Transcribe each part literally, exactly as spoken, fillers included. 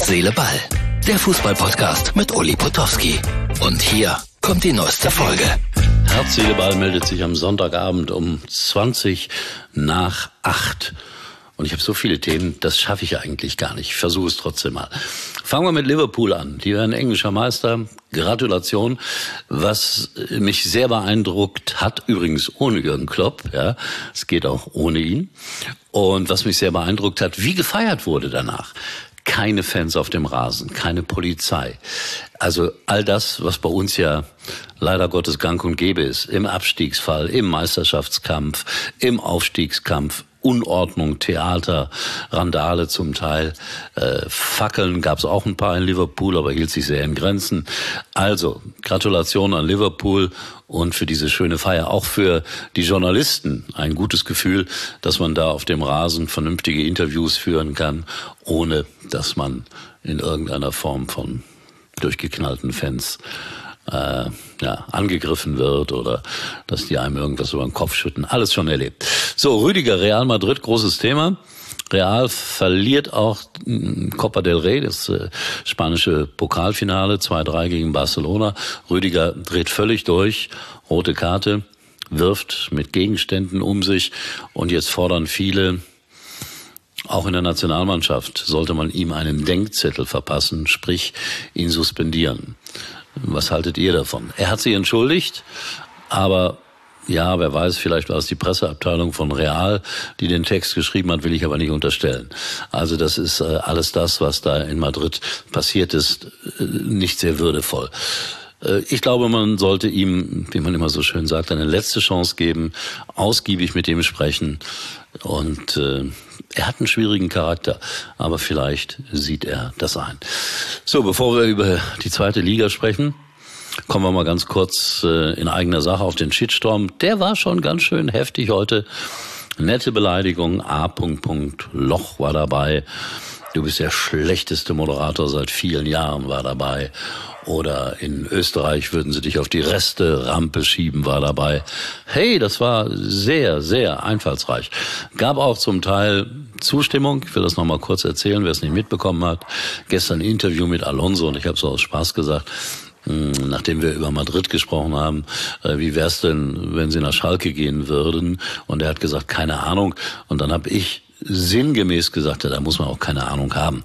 Herz, Seele, Ball. Der Fußball-Podcast mit Uli Potowski. Und hier kommt die neueste Folge. Herz, Seele, Ball meldet sich am Sonntagabend um zwanzig nach acht. Und ich habe so viele Themen, das schaffe ich eigentlich gar nicht. Ich versuche es trotzdem mal. Fangen wir mit Liverpool an. Die werden englischer Meister. Gratulation. Was mich sehr beeindruckt hat, übrigens ohne Jürgen Klopp, ja, es geht auch ohne ihn. Und was mich sehr beeindruckt hat, wie gefeiert wurde danach. Keine Fans auf dem Rasen, keine Polizei. Also all das, was bei uns ja leider Gottes gang und gäbe ist. Im Abstiegsfall, im Meisterschaftskampf, im Aufstiegskampf. Unordnung, Theater, Randale zum Teil. Äh, Fackeln gab es auch ein paar in Liverpool, aber hielt sich sehr in Grenzen. Also, Gratulation an Liverpool und für diese schöne Feier. Auch für die Journalisten ein gutes Gefühl, dass man da auf dem Rasen vernünftige Interviews führen kann, ohne dass man in irgendeiner Form von durchgeknallten Fans Äh, ja, angegriffen wird oder dass die einem irgendwas über den Kopf schütten. Alles schon erlebt. So, Rüdiger, Real Madrid, großes Thema. Real verliert auch Copa del Rey, das äh, spanische Pokalfinale, zwei drei gegen Barcelona. Rüdiger dreht völlig durch, rote Karte, wirft mit Gegenständen um sich und jetzt fordern viele, auch in der Nationalmannschaft sollte man ihm einen Denkzettel verpassen, sprich ihn suspendieren. Was haltet ihr davon? Er hat sich entschuldigt, aber ja, wer weiß, vielleicht war es die Presseabteilung von Real, die den Text geschrieben hat, will ich aber nicht unterstellen. Also das ist äh, alles das, was da in Madrid passiert ist, äh, nicht sehr würdevoll. Äh, ich glaube, man sollte ihm, wie man immer so schön sagt, eine letzte Chance geben, ausgiebig mit ihm sprechen und äh, er hat einen schwierigen Charakter, aber vielleicht sieht er das ein. So, bevor wir über die zweite Liga sprechen, kommen wir mal ganz kurz äh, in eigener Sache auf den Shitstorm. Der war schon ganz schön heftig heute. Nette Beleidigung, A. Loch war dabei. Du bist der schlechteste Moderator seit vielen Jahren, war dabei. Oder in Österreich würden sie dich auf die Reste-Rampe schieben, war dabei. Hey, das war sehr, sehr einfallsreich. Gab auch zum Teil Zustimmung. Ich will das nochmal kurz erzählen, wer es nicht mitbekommen hat. Gestern ein Interview mit Alonso und ich habe so aus Spaß gesagt, nachdem wir über Madrid gesprochen haben, wie wär's denn, wenn sie nach Schalke gehen würden? Und er hat gesagt, keine Ahnung. Und dann habe ich sinngemäß gesagt, ja, da muss man auch keine Ahnung haben.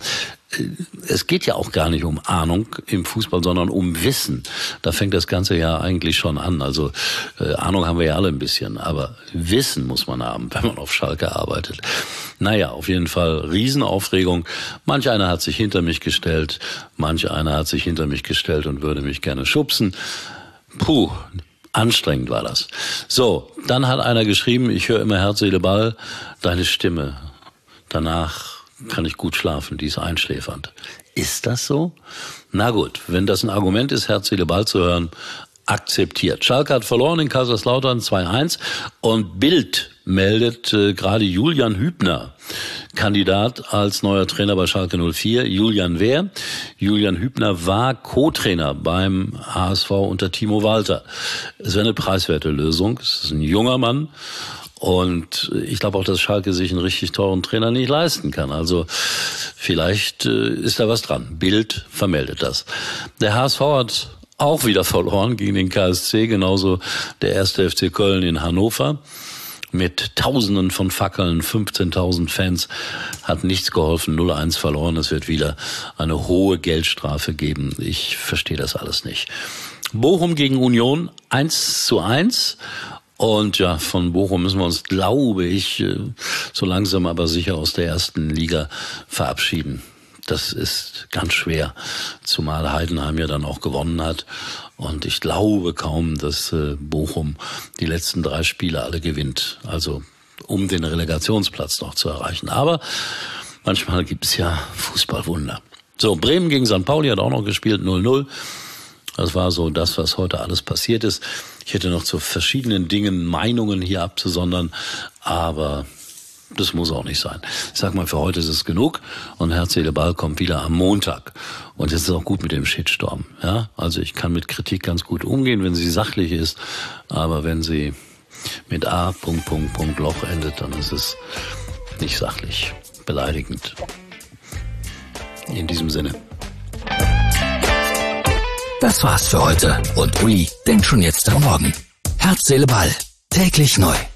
Es geht ja auch gar nicht um Ahnung im Fußball, sondern um Wissen. Da fängt das Ganze ja eigentlich schon an. Also äh, Ahnung haben wir ja alle ein bisschen, aber Wissen muss man haben, wenn man auf Schalke arbeitet. Naja, auf jeden Fall Riesenaufregung. Manch einer hat sich hinter mich gestellt, manch einer hat sich hinter mich gestellt und würde mich gerne schubsen. Puh, anstrengend war das. So, dann hat einer geschrieben, ich höre immer Herz, Seele, Ball, deine Stimme. Danach kann ich gut schlafen, die ist einschläfernd. Ist das so? Na gut, wenn das ein Argument ist, Herz, Seele, Ball zu hören, akzeptiert. Schalke hat verloren in Kaiserslautern zwei eins und Bild meldet äh, gerade Julian Hübner, Kandidat als neuer Trainer bei Schalke null vier. Julian wer? Julian Hübner war Co-Trainer beim H S V unter Timo Walter. Es wäre eine preiswerte Lösung. Es ist ein junger Mann. Und ich glaube auch, dass Schalke sich einen richtig teuren Trainer nicht leisten kann. Also vielleicht äh, ist da was dran. Bild vermeldet das. Der H S V hat auch wieder verloren gegen den K S C, genauso der erste F C Köln in Hannover. Mit Tausenden von Fackeln, fünfzehntausend Fans, hat nichts geholfen, null eins verloren. Es wird wieder eine hohe Geldstrafe geben. Ich verstehe das alles nicht. Bochum gegen Union, eins zu eins. Und ja, von Bochum müssen wir uns, glaube ich, so langsam aber sicher aus der ersten Liga verabschieden. Das ist ganz schwer, zumal Heidenheim ja dann auch gewonnen hat. Und ich glaube kaum, dass Bochum die letzten drei Spiele alle gewinnt. Also um den Relegationsplatz noch zu erreichen. Aber manchmal gibt es ja Fußballwunder. So, Bremen gegen Sankt Pauli hat auch noch gespielt, null null. Das war so das, was heute alles passiert ist. Ich hätte noch zu verschiedenen Dingen Meinungen hier abzusondern, aber das muss auch nicht sein. Ich sag mal, für heute ist es genug und Herz, Seele, Ball kommt wieder am Montag. Und jetzt ist es auch gut mit dem Shitstorm. Ja? Also ich kann mit Kritik ganz gut umgehen, wenn sie sachlich ist, aber wenn sie mit A, Punkt, Punkt, Punkt, Loch endet, dann ist es nicht sachlich, beleidigend. In diesem Sinne. Das war's für heute. Und Uli denkt schon jetzt am Morgen. Herz, Seele, Ball. Täglich neu.